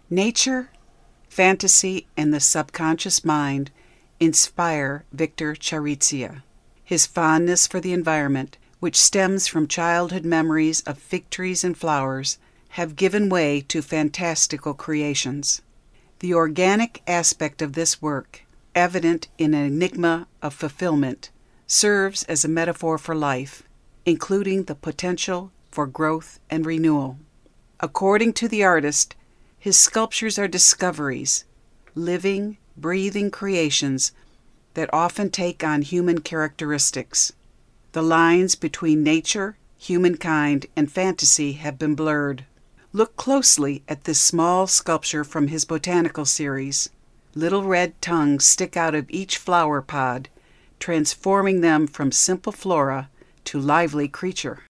Nature, fantasy, and the subconscious mind inspire Victor Charizia. His fondness for the environment, which stems from childhood memories of fig trees and flowers, have given way to fantastical creations. The organic aspect of this work, evident in an enigma of fulfillment, serves as a metaphor for life, including the potential for growth and renewal. According to the artist, his sculptures are discoveries, living, breathing creations that often take on human characteristics. The lines between nature, humankind, and fantasy have been blurred. Look closely at this small sculpture from his botanical series. Little red tongues stick out of each flower pod, transforming them from simple flora to lively creature.